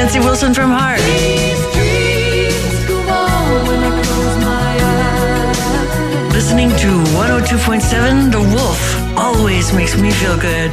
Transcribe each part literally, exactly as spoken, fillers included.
Nancy Wilson from Heart. Listening to one oh two point seven The Wolf always makes me feel good.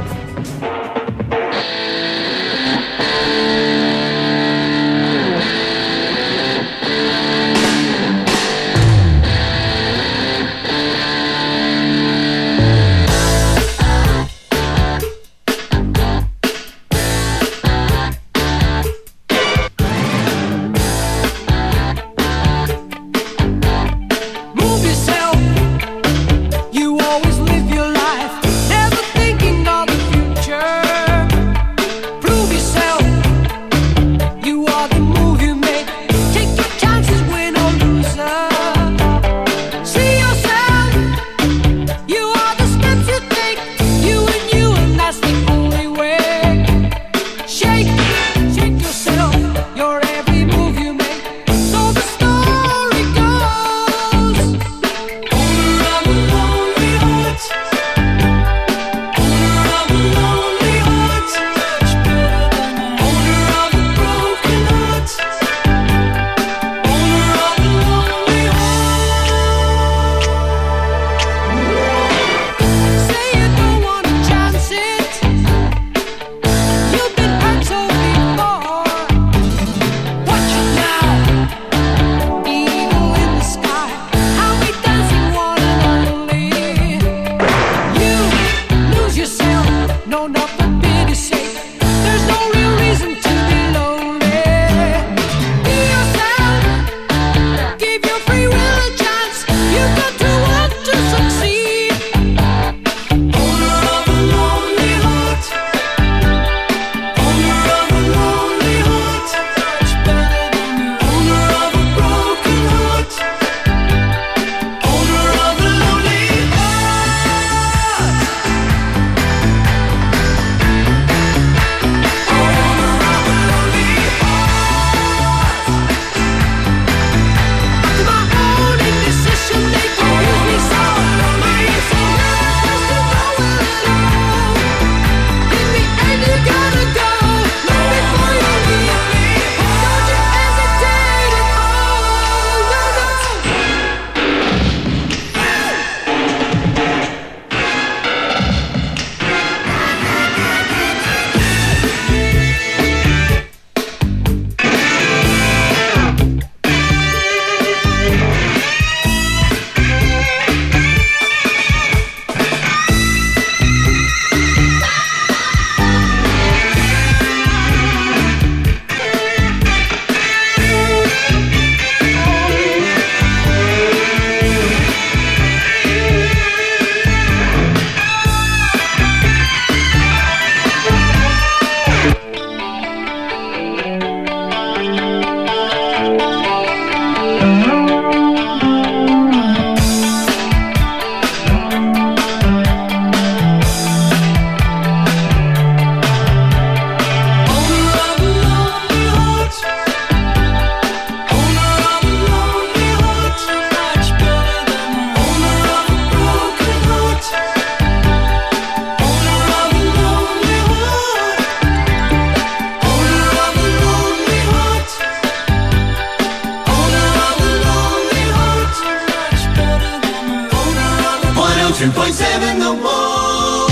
one oh two point seven The Wolf.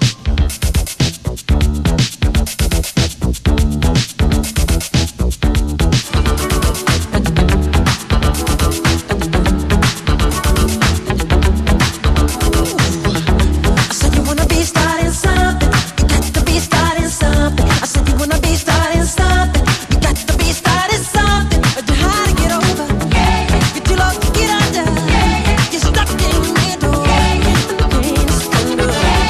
I said you wanna be starting something, you got to be starting something. I said you wanna be starting something, you got to be starting something. But you're hard to get over, you're too low to get under, you're stuck in the middle, and the pain is under.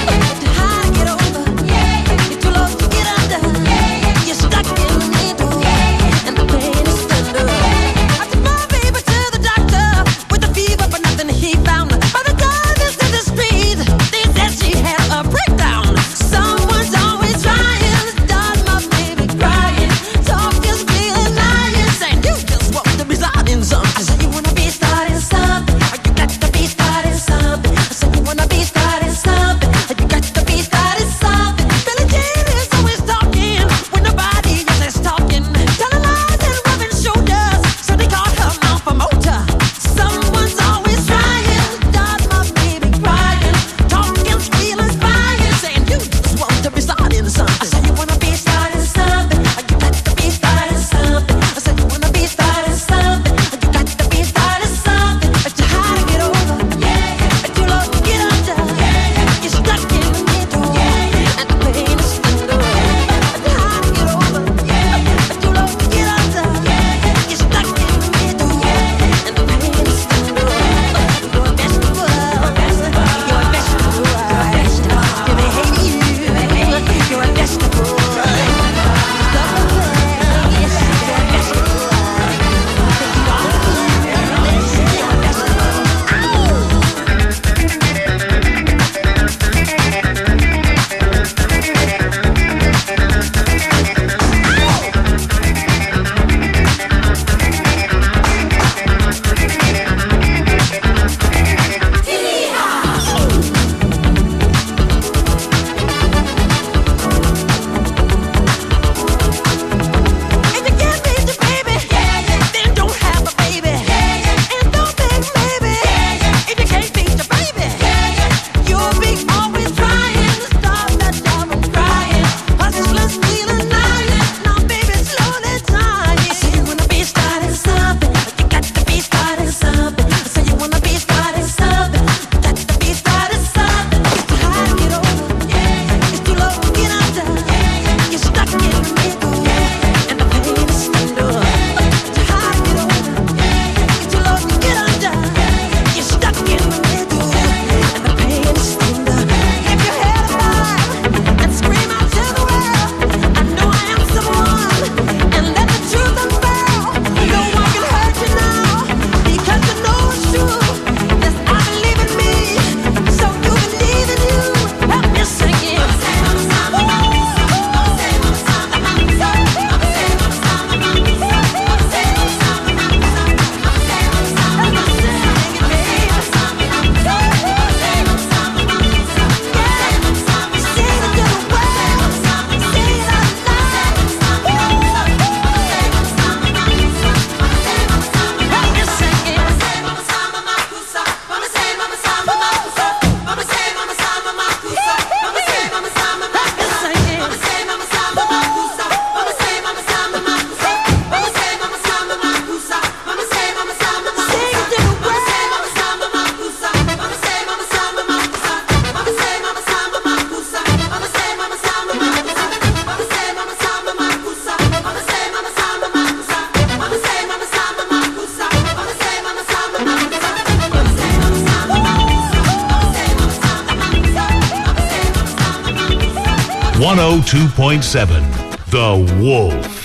one oh two point seven, The Wolf.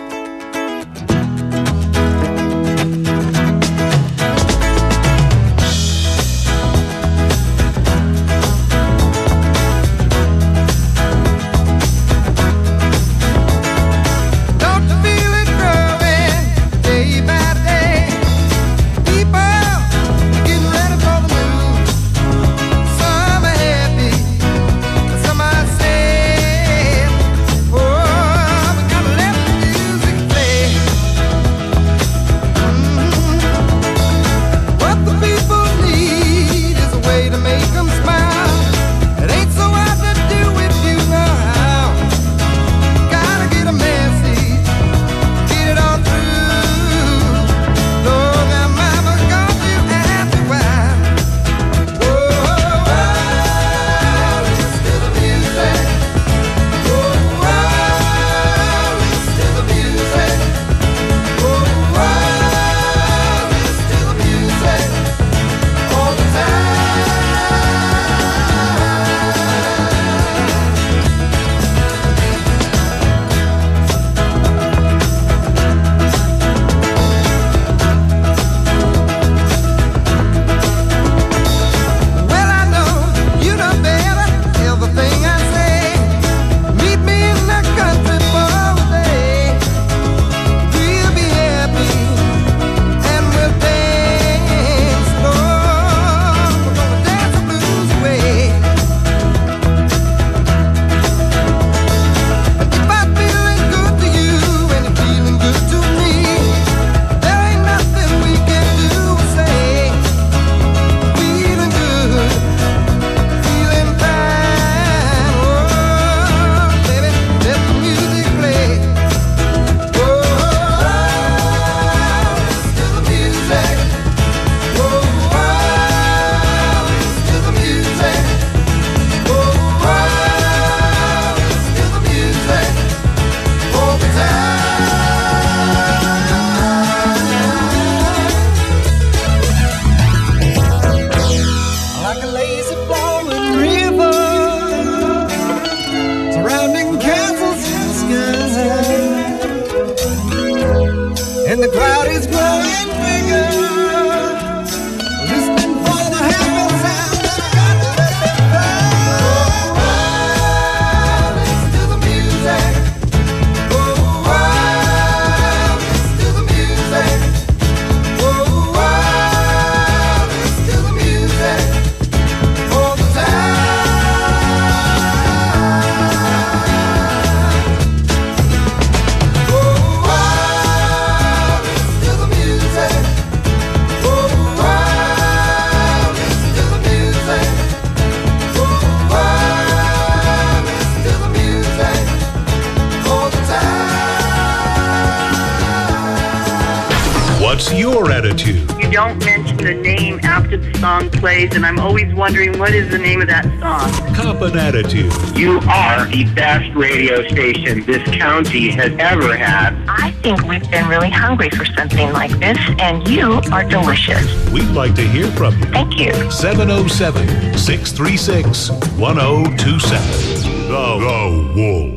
What's your attitude? You don't mention the name after the song plays, and I'm always wondering what is the name of that song. Cop an attitude. You are the best radio station this county has ever had. I think we've been really hungry for something like this, and you are delicious. We'd like to hear from you. Thank you. seven oh seven, six three six, one oh two seven. The, the Wolf.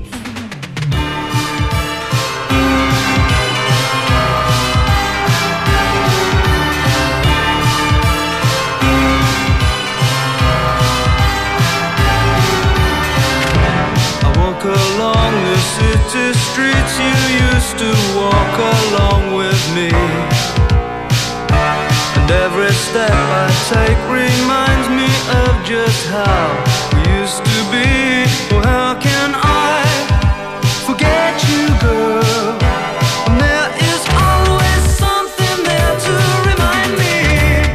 Along the city streets you used to walk along with me, and every step I take reminds me of just how we used to be. Well, how can I forget you, girl? And there is always something there to remind me.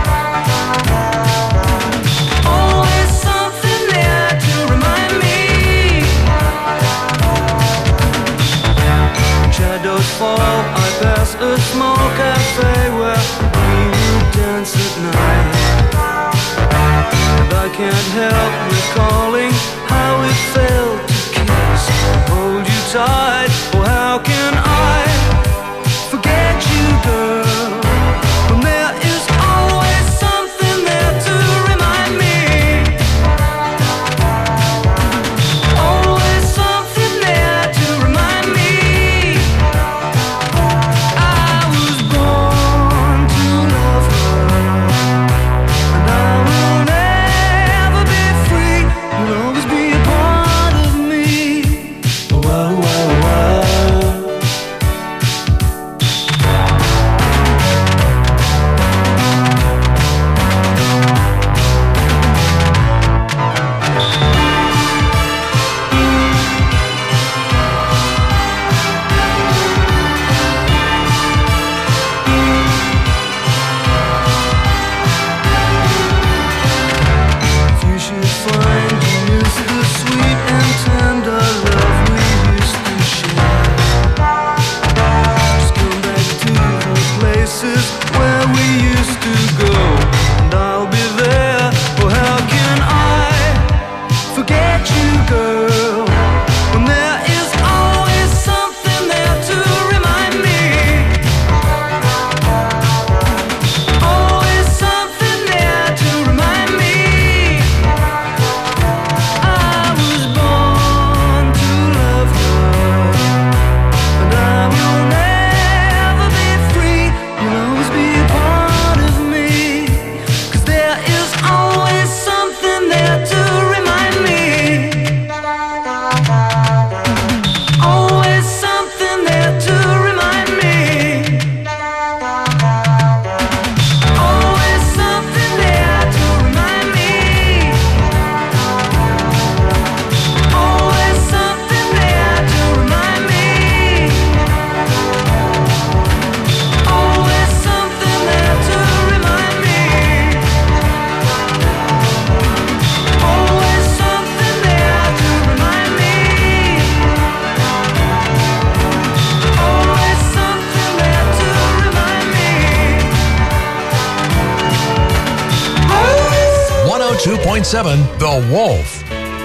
Always something there to remind me. Shadows fall, I pass a small cafe where we would dance at night, and I can't help recalling how it felt to kiss, hold you tight. Oh, how can I forget you, girl, when there is always something there to remind me. Always two point seven The Wolf.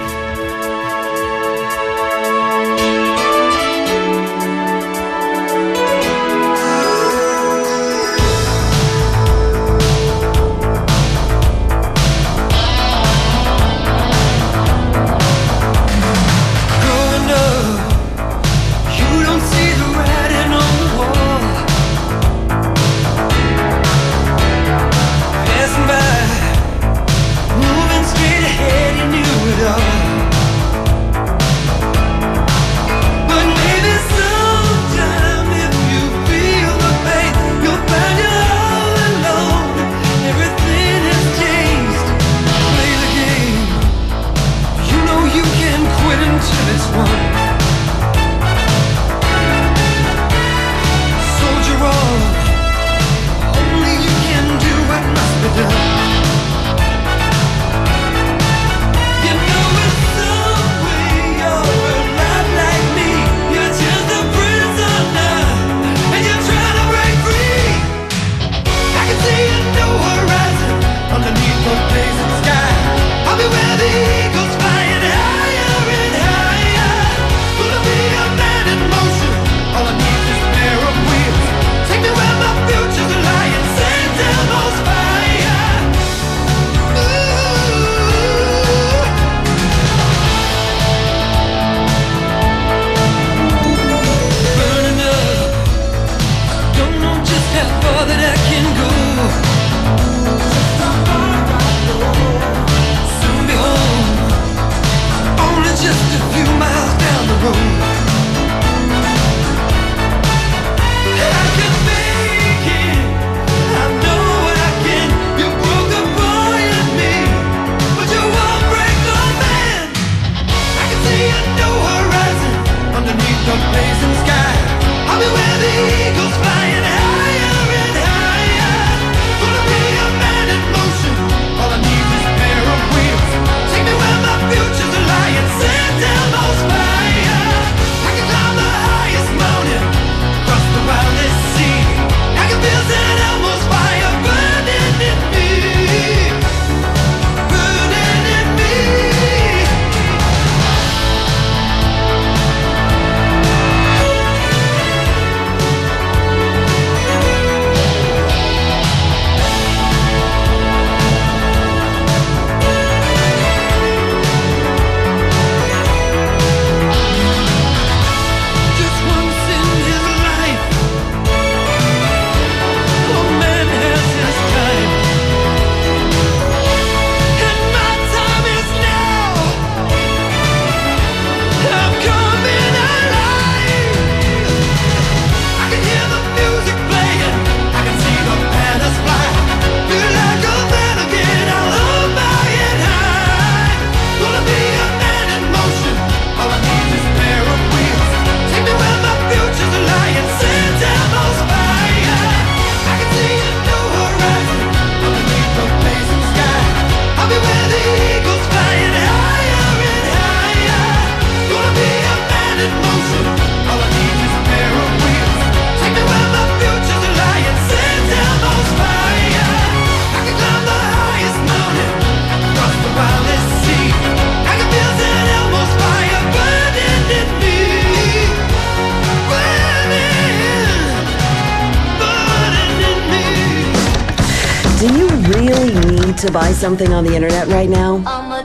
To buy something on the internet right now?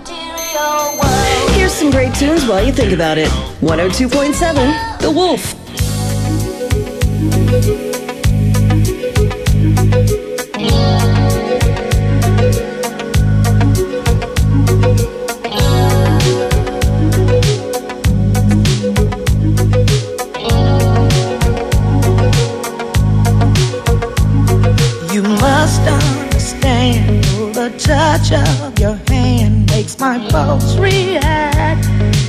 Here's some great tunes while you think about it. one oh two point seven The Wolf. You must understand. The touch of your hand makes my pulse react.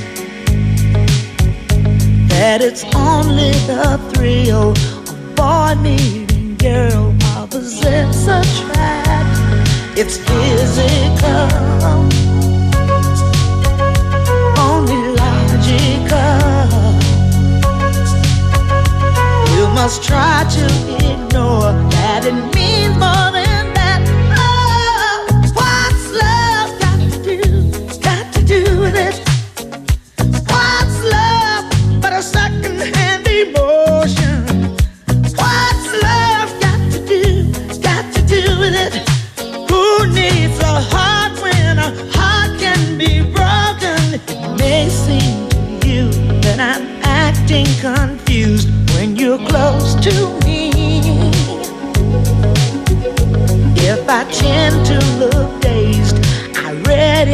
That it's only the thrill of boy meeting girl, opposites attract. It's physical, only logical. You must try to ignore that it means more than that. Oh, what's love got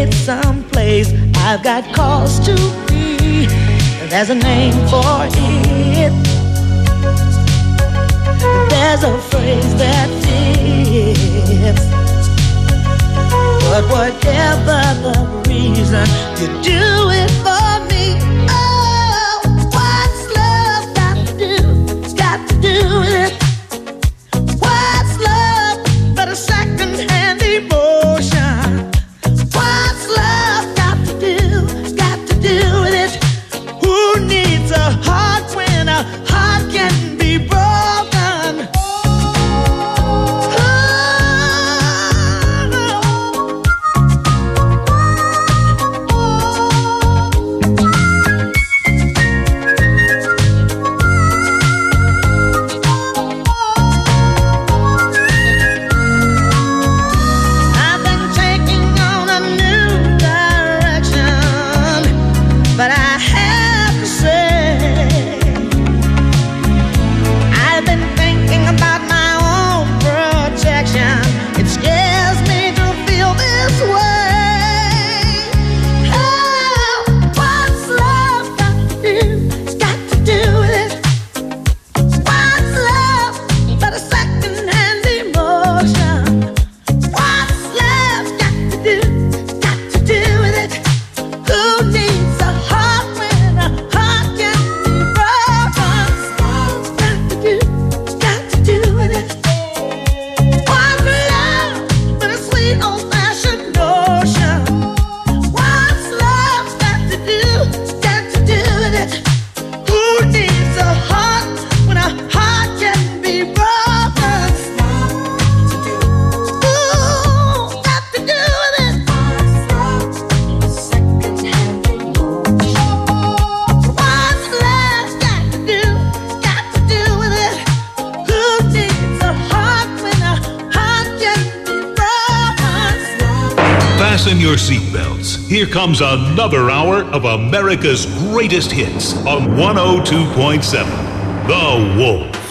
it someplace. I've got cause to be. There's a name for it. There's a phrase that fits. But whatever the reason, you do it for me. Oh, what's love got to do? Got to do with it. What's love but a second-hand emotion? What's love got to do? Got to do with it. Who needs a heart when a heart can be broken? Fasten your seatbelts. Here comes another hour of America's greatest hits on one oh two point seven The Wolf.